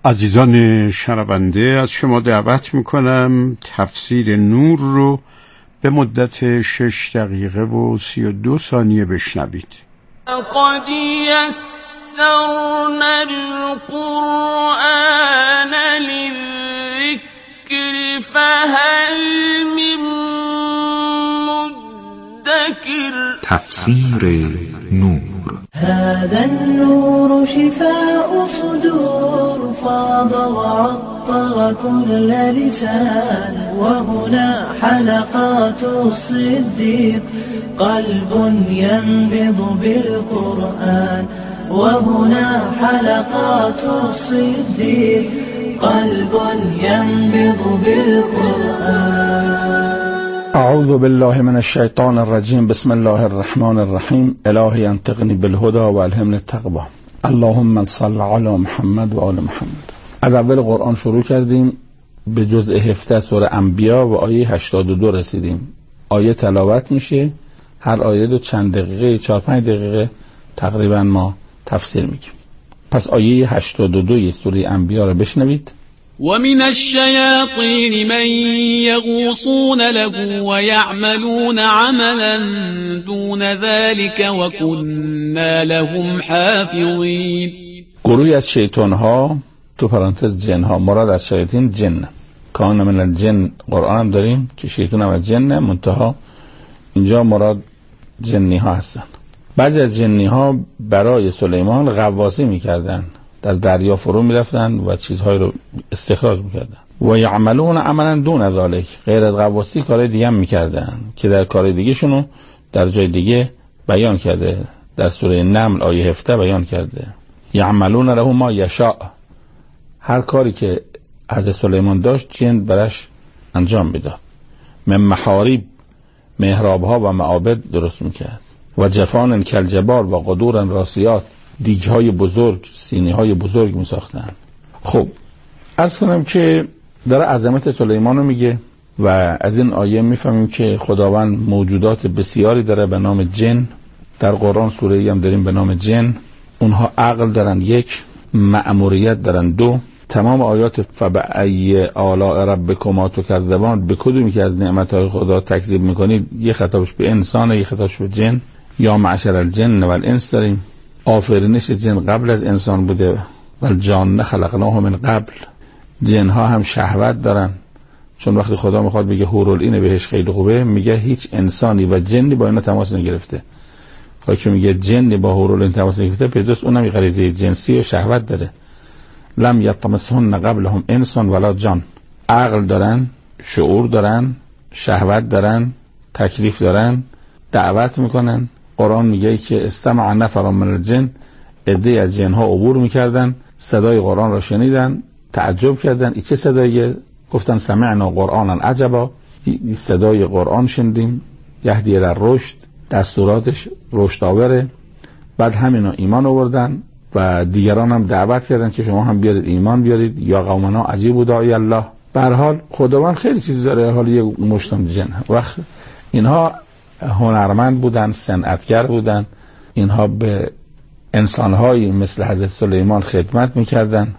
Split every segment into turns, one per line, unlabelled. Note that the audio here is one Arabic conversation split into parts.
عزیزان شنونده، از شما دعوت میکنم تفسیر نور رو به مدت 6 دقیقه و 32 ثانیه بشنوید.
قد یسرنا القرآن للذکر فهل من مدکر.
تفسیر نور.
هذا النور شفاء صدور فاض وعطر كل لسان وهنا حلقات الصديق قلب ينبض بالقرآن وهنا حلقات الصديق قلب ينبض بالقرآن.
اعوذ بالله من الشیطان الرجیم. بسم الله الرحمن الرحیم. الهی انطقنی بالهدى و الهمنی التقوی. اللهم صل علی محمد و آل محمد. از اول قرآن شروع کردیم، به جزء 17 سوره انبیا و آیه 82 رسیدیم. آیه تلاوت میشه، هر آیه رو چند دقیقه 4-5 دقیقه تقریبا ما تفسیر میگیم. پس آیه 82 سوره انبیا رو بشنوید.
ومن الشياطين من يغوصون له ويعملون عملا دون ذلك وكنا لهم حافظين.
گروهی از شیطان ها، تو پرانتز جن ها، مراد از شیاطین جن، کان من الجن قرآن هم داریم که شیطان هم از جن، منتها اینجا مراد جنی ها هستن. بعضی از جنی ها برای سلیمان غواصی میکردن، در دریا فرو میرفتن و چیزهای رو استخراج میکردن. و یعملون عملا دون ذالک، غیر از غواصی کار دیگه هم میکردن که در کار دیگه شونو در جای دیگه بیان کرده، در سوره نمل آیه 17 بیان کرده. یعملون له ما یشاء، هر کاری که حضرت سلیمان داشت جن برش انجام میداد. من محارب، محراب ها و معابد درست میکرد. و جفان کالجبال و قدور راسیات، دیگه های بزرگ، سینه های بزرگ می ساختن. خب عرض کنم که داره عظمت سلیمان رو میگه و از این آیه میفهمیم که خداوند موجودات بسیاری داره به نام جن. در قرآن سوره ای هم داریم به نام جن. اونها عقل دارن 1، مأموریت دارن 2. تمام آیات فبأی آلاء ربکما تکذبان، به کدومی که از نعمتهای خدا تکذیب میکنید، یه خطابش به انسان، یه خطابش به جن. یا معشر الجن و الانس داریم، آفرینش جن قبل از انسان بوده. و الجان خلقناه من قبل، جن ها هم شهوت دارن، چون وقتی خدا میخواد بگه هورالعین بهش خیلی خوبه، میگه هیچ انسانی و جنی با اینا تماس نگرفته. خواهی که میگه جنی با هورالعین تماس نگرفته، پیداست اونم یه غریزه جنسی و شهوت داره. لم یطمسهن قبلهم انسان ولا جان، عقل دارن، شعور دارن، شهوت دارن، تکلیف دارن، دعوت میکنن. قرآن میگه که استمع نفر من الجن، عده از جن ها عبور میکردن، صدای قرآن را شنیدن، تعجب کردن. این چه صداییه؟ گفتن سمعنا قرآنا عجبا، صدای قرآن شنیدیم، یهدی الی الرشد، دستوراتش رشد آوره. بعد همینا ایمان آوردن و دیگران هم دعوت کردن که شما هم بیارید ایمان بیارید. یا قومنا عجیب داعی الله. به هر حال خداوند خیلی چیز داره. حالا یه مشتم جن وقت اینها هنرمند بودن، صنعتگر بودن، اینها به انسانهایی مثل حضرت سلیمان خدمت میکردن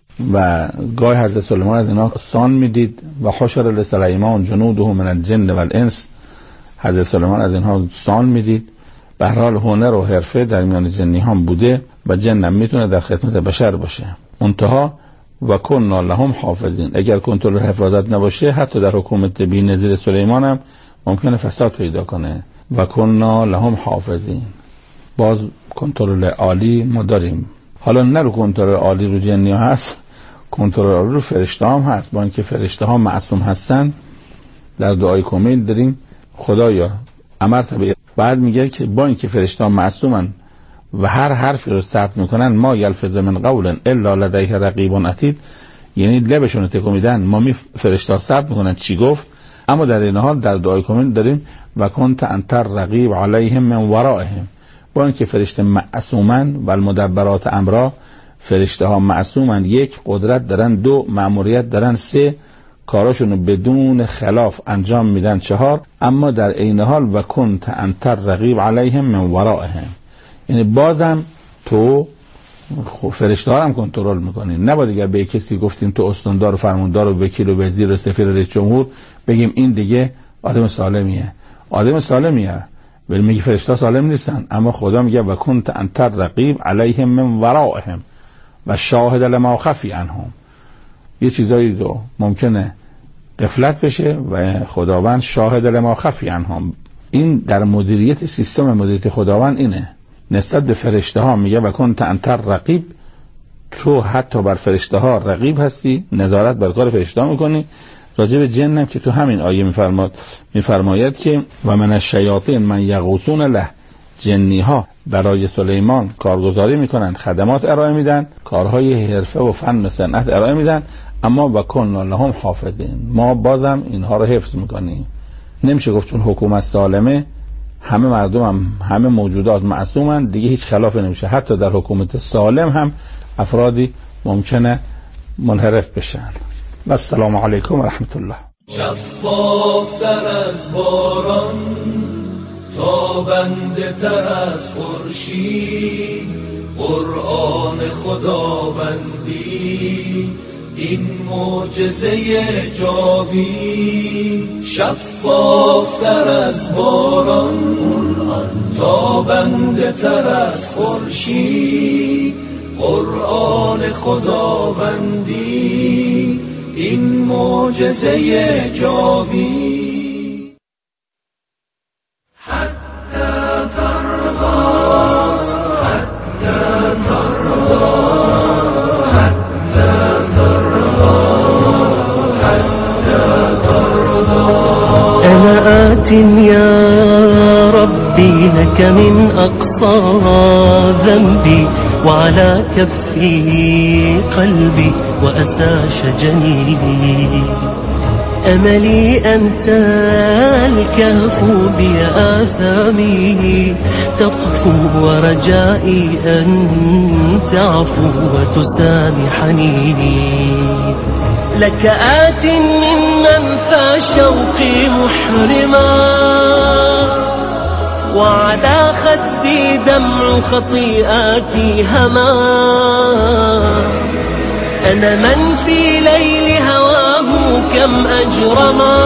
و گاهی حضرت سلیمان از اینها سان میدید. و حشر لسلیمان جنوده من الجن و الانس، حضرت سلیمان از اینها سان میدید. به هر حال هنر و حرفه در میان جنی هم بوده و جن هم میتونه در خدمت بشر باشه. منتها و کنا لهم حافظین، اگر کنترل حفاظت نباشه حتی در حکومت بی‌نظیر سلیمان هم ممکنه فساد پیدا کنه. و کنا لهم حافظین، باز کنترل عالی ما داریم. حالا نه رو کنترل عالی رو جنی ها هست، کنترل عالی رو فرشته هم هست. با اینکه فرشته ها معصوم هستن، در دعای کمیل داریم خدایا امرت به، بعد میگه که با اینکه فرشته ها معصومن و هر حرفی رو ثبت میکنن، ما یلفظ من قول الا لدیه رقیب عتید، یعنی لبشون تکون میدن، ما فرشته ها ثبت میکنن چی گفت. اما در این حال در دعای کامل داریم و کنت انت رقیب علیهم من ورائهم، با اینکه فرشته معصومن و المدبرات امرا، فرشته ها معصومن، 1 قدرت دارن، 2 مأموریت دارن، 3 کاراشونو بدون خلاف انجام میدن، 4 اما در عین حال و کنت انت رقیب علیهم من ورائهم، یعنی بازم تو فرشته ها هم کنترل میکنیم. نباید اگر به کسی گفتیم تو استاندار و فرماندار و وکیل و وزیر و سفیر رئیس جمهور بگیم این دیگه آدم سالمیه. آدم سالمیه ولی میگه فرشته ها سالم نیستن. اما خدا میگه و کنت انت رقیب علیهم من ورائهم و شاهد لما خفی عنهم. یه چیزایی رو ممکنه غفلت بشه و خداوند شاهد لما خفی عنهم. این در مدیریت سیستم مدیریت خداوند اینه. نسبت به فرشته ها میگه و کنت انت رقیب، تو حتی بر فرشته ها رقیب هستی، نظارت بر کار فرشته ها میکنی. راجع به جن هم که تو همین آیه میفرماید که و من الشیاطین من یغوصون له، جنی ها برای سلیمان کارگزاری میکنن، خدمات ارائه میدن، کارهای حرفه و فن و صنعت ارائه میدن، اما و کنا لهم حافظین، ما بازم اینها رو حفظ میکنیم. نمیشه گفت چون حکومت سالمه همه مردم هم همه موجودات معصومن، دیگه هیچ خلافی نمیشه. حتی در حکومت سالم هم افرادی ممکنه منحرف بشن. و السلام علیکم و رحمت الله.
شفافتر از باران، تابنده تر از خورشید، قرآن خداوندی این معجزه جاوید. شفافتر از باران، تابنده تر از خورشید، قرآن خداوندی این معجزه جاوید. حتی ترضا، حتی ترضا، حتی ترضا، حتی ترضا.
أنا آت يا ربي لك من أقصى ذنبي، وعلى كفي قلبي وأسى شجني. أملي أنت الكهف بآثامي تطفو، ورجائي أن تعفو وتسامحني. لك آت ممن فشوقي محرما، وعلى خدي دمع خطيئاتي هما. أنا من في ليل هواه كم أجرما،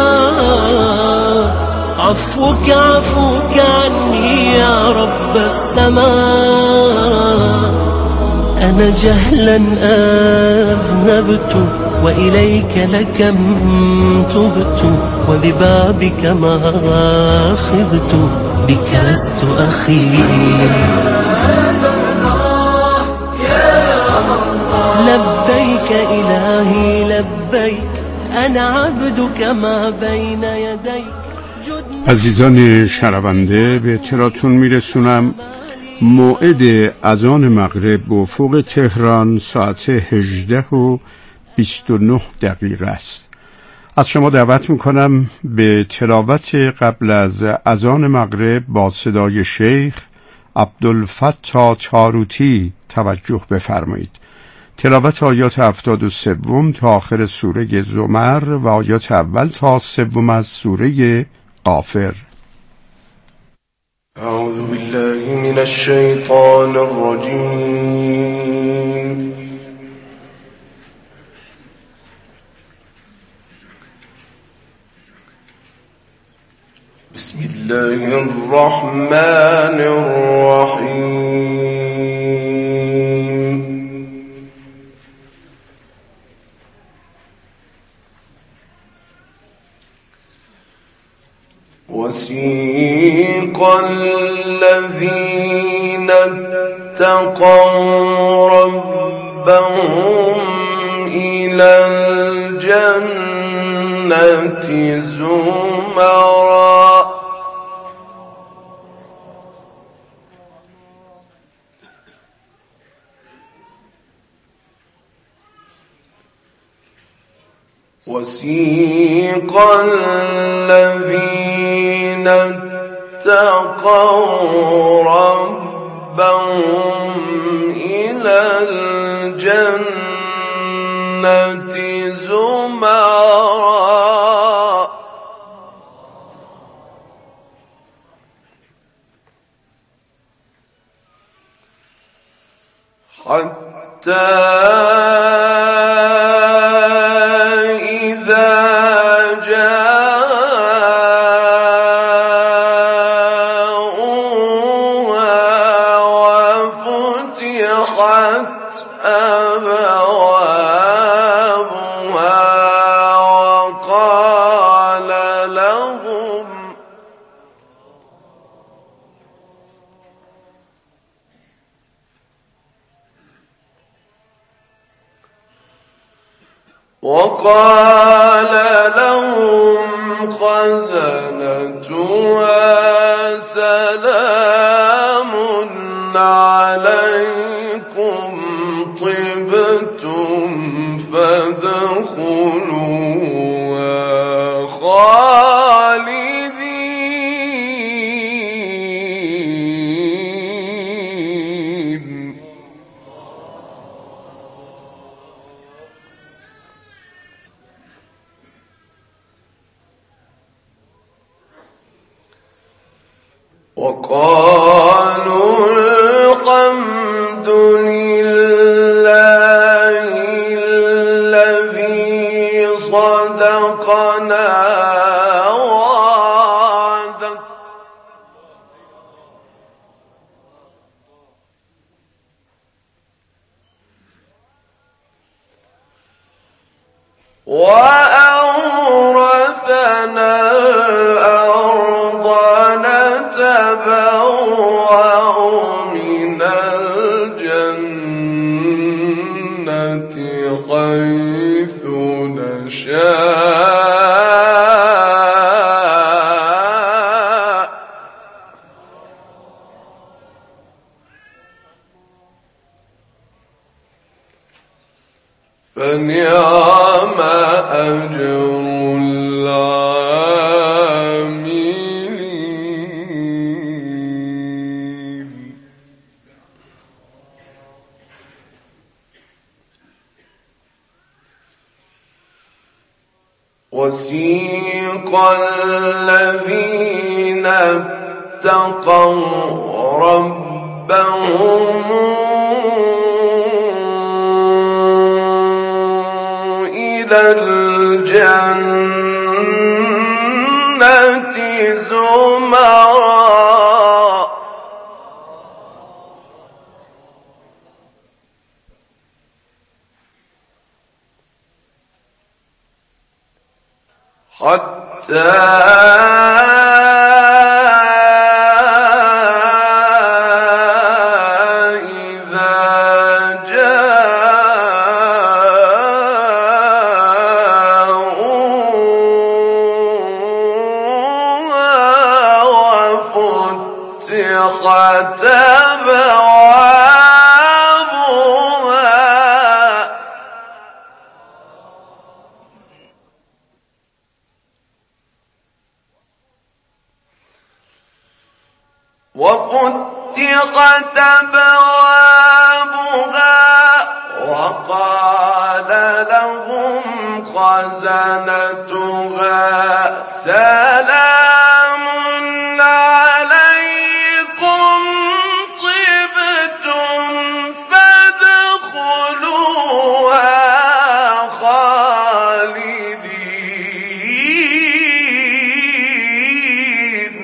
عفوك عفوك عني يا رب السماء. أنا جهلا أذنبت وإليك لكم تبت، وببابك ما خبت، بك لست أخي. لبيك إلهي لبيك، أنا عبدك ما بين يديك.
عزیزان شنونده، به اطلاعتون میرسونم موعد اذان مغرب به افق تهران ساعت 18:29 است. از شما دعوت میکنم به تلاوت قبل از اذان مغرب با صدای شیخ عبدالفتاح تاروتی توجه بفرمایید. تلاوت آیات 73 تا آخر سوره زمر و آیات اول تا 3 از سوره غافر.
أعوذ بالله من الشيطان الرجيم. بسم الله الرحمن الرحيم. وسيق الذين اتقوا ربهم إلى الجنة زمرا وسيق الذين اتقوا ربهم إلى الجنة زمرا حتى إذا جاءوها وفتحت أبوابها وقال لهم خزنتها سلام عليكم طبتم فادخلوها خالدين. وقالوا الحمد لله الذي صدقنا وعده وأورثنا الأرض نتبوأ من الجنة حيث نشاء فنعم أجر العاملين. وسيق الذين اتقوا ربهم إلى الجنة زمرا حتى فتحت أبوابها وقال لهم خزنتها سلام عليكم طبتم فادخلوها خالدين.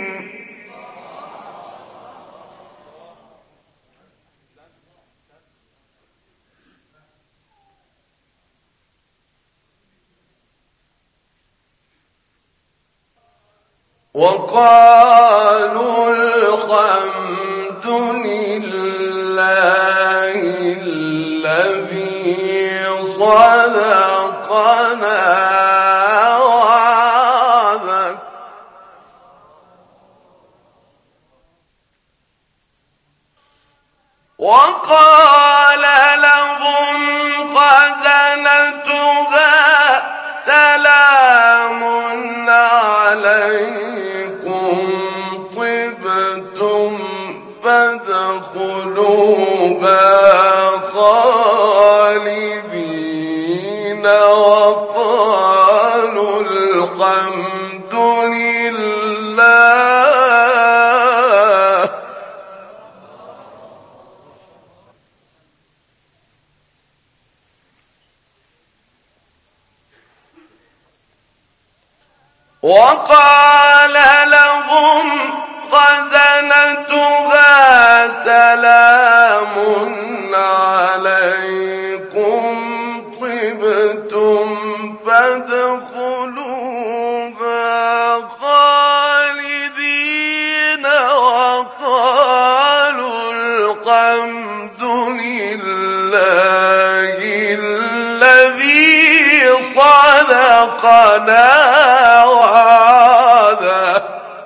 وقالوا الحمد لله الذي صدقنا وعده وقال لهم خزنتها سلام عليكم طبتم فادخلوها خالدين. وقالوا الحمد لله وقال لهم خزنتها سلام عليكم طبتم فادخلوها خالدين وقالوا الحمد لله الذي صدقنا وعده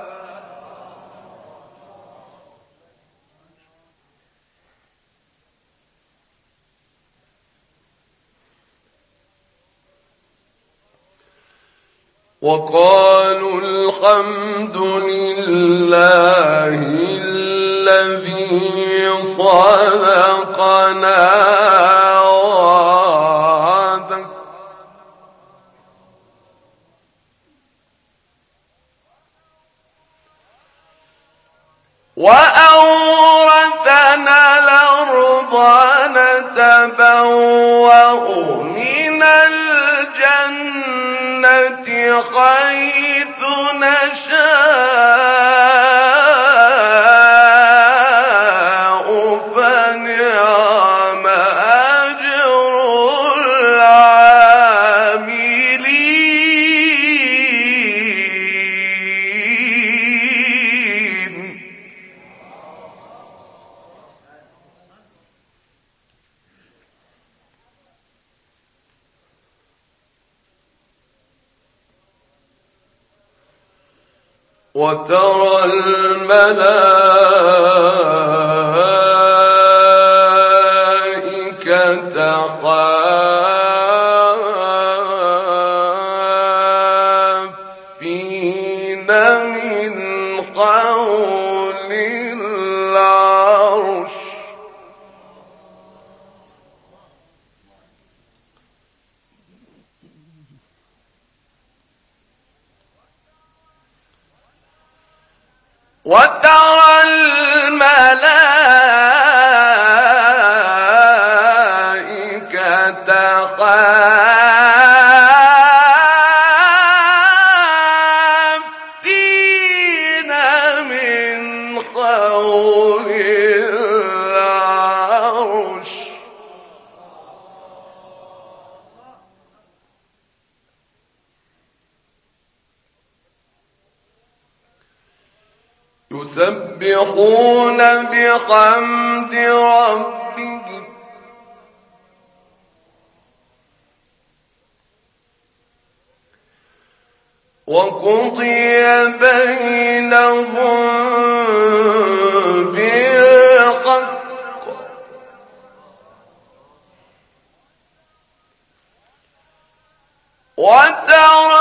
وقالوا الحمد لله الذي صدقنا وعده وأورثنا الأرض نتبوأ من الجنة حيث نشاء فنعم أجر العاملين. وترى الملائكة حافين من حول العرش وترى الملائكة حافين من حول العرش يسبحون بحمد ربهم وقضي بينهم بالحق وترى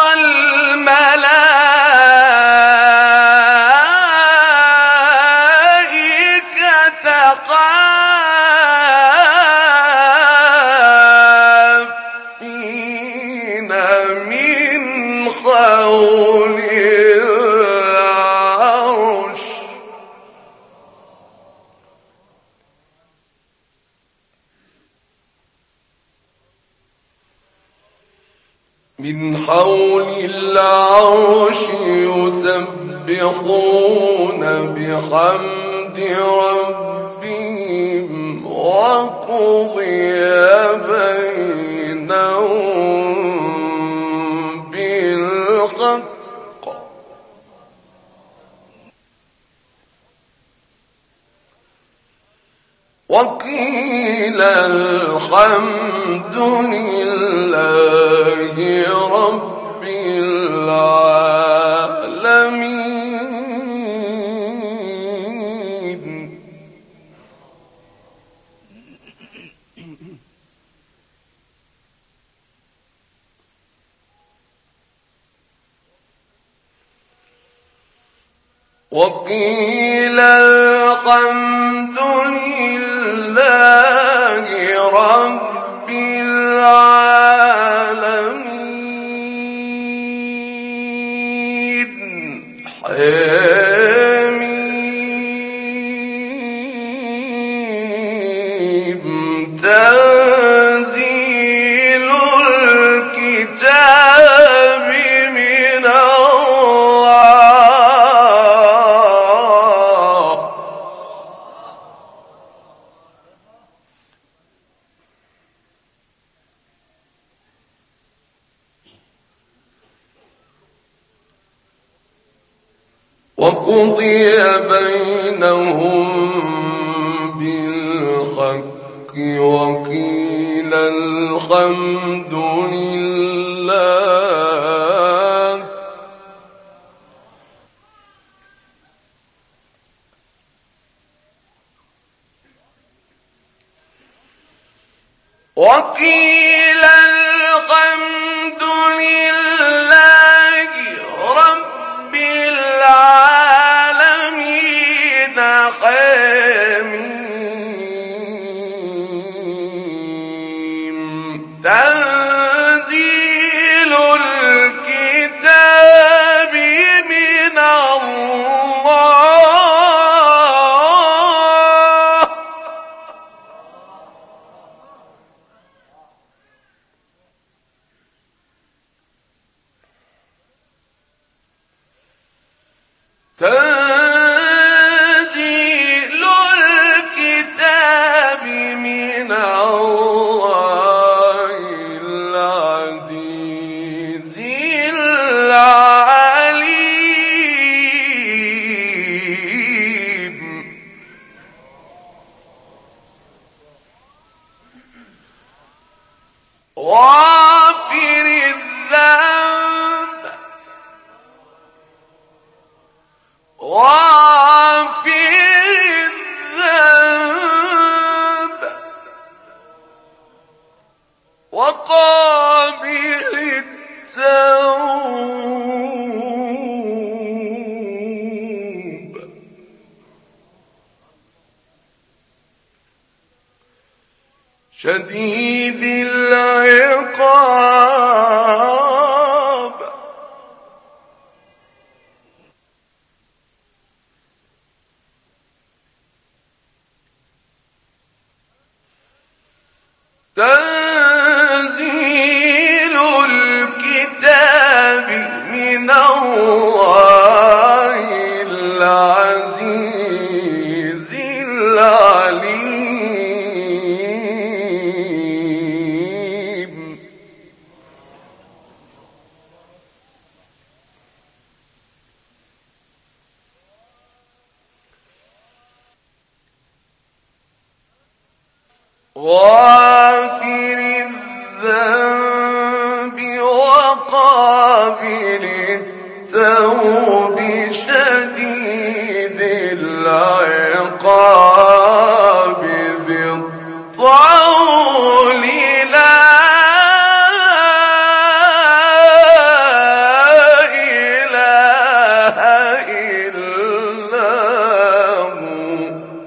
الملائكة حافين من حول العرش يسبحون بحمد ربهم وقضي بينهم بالحق وقيل الحمد لله رب العالمين. وقيل الحمد لله رب العالمين. حميم تنزيل الكتاب من الله وقضي بينهم بالحق وقيل الحمد لله وقيل الحمد لله رب العالمين حميم تنزيل الكتاب من الله تنزيل الكتاب من الله العزيز العليم غافر الذنب وقابل التوب شديد العقاب تنزيل الكتاب من الله العزيز العليم غافر الذنب وقابل التوب شديد العقاب ذي الطول لا إله إلا هو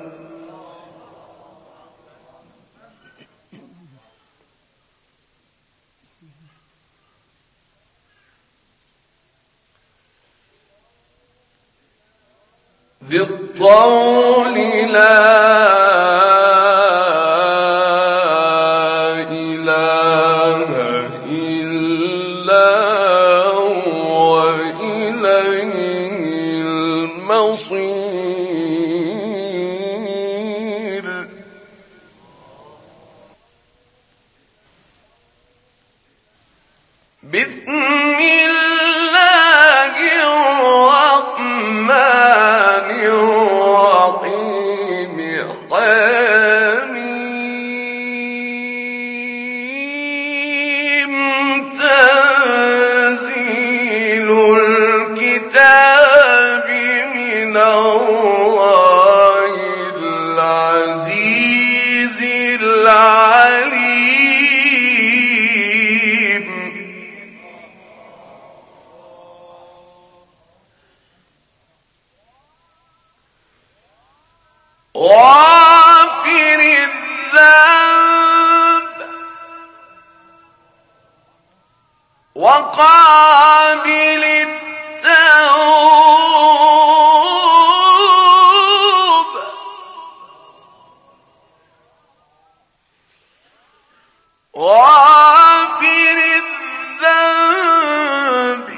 ذي الطول لا إله إلا هو إليه المصير بسم الله الرحمن الرحيم حميم تنزيل الكتاب من الله العزيز العليم غافر الذنب وقابل التوب غافر الذنب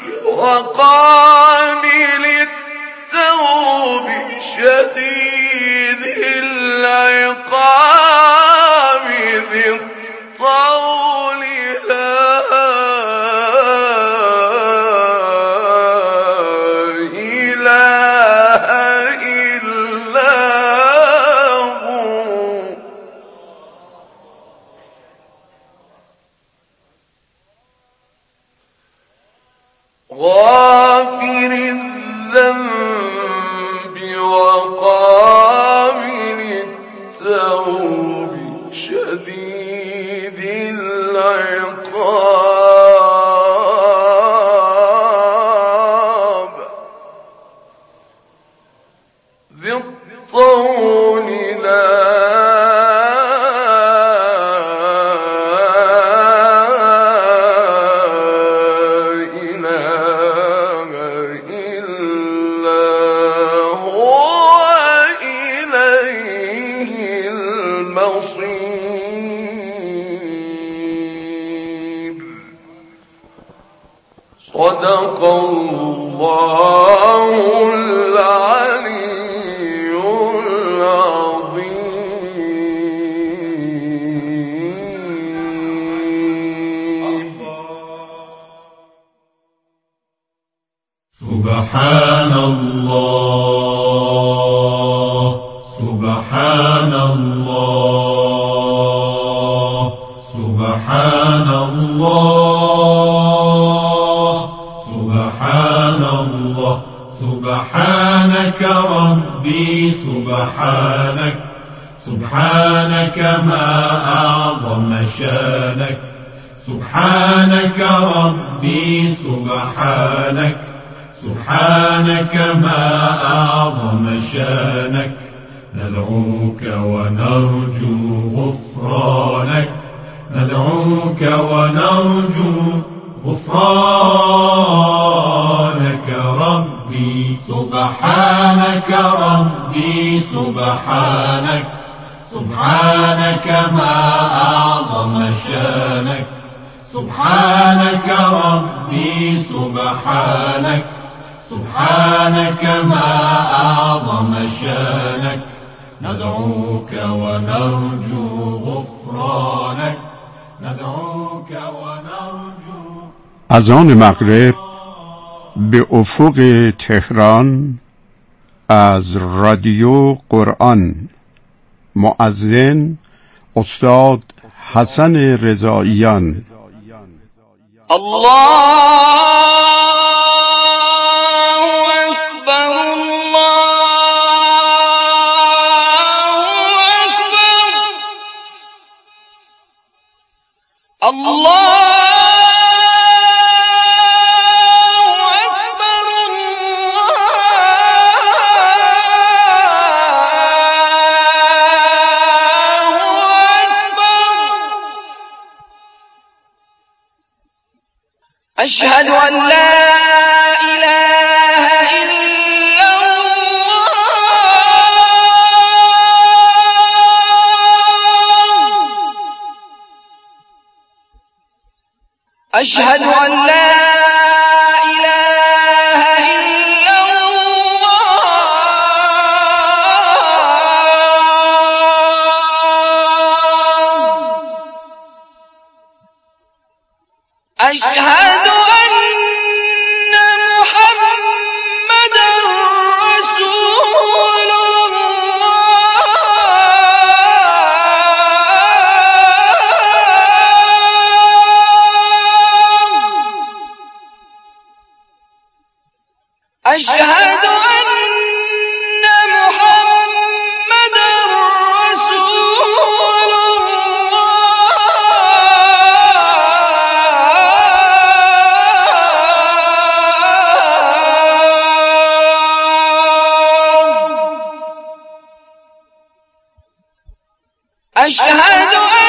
وقابل التوب شديد العقاب ذي الطول لا إله ذي الطول لا إله إلا هو إليه المصير. صدق الله العلي العظيم.
سبحان الله سبحان الله سبحان الله سبحان الله. سبحانك ربي سبحانك سبحانك ما أعظم شانك. سبحانك ربي سبحانك سبحانك ما أعظم شانك. ندعوك ونرجو غفرانك ندعوك ونرجو غفرانك ربي. سبحانك ربي سبحانك سبحانك ما أعظم شانك. سبحانك ربي سبحانك سبحانك ما أعظم شانك. ندعوك ونرجو غفرانك ندعوك ونرجو.
اذان مغرب به افق تهران از رادیو قرآن. مؤذن استاد حسن رضاییان.
أشهد أن لا إله إلا الله. أشهد أن لا إله إلا الله. أشهد أشهد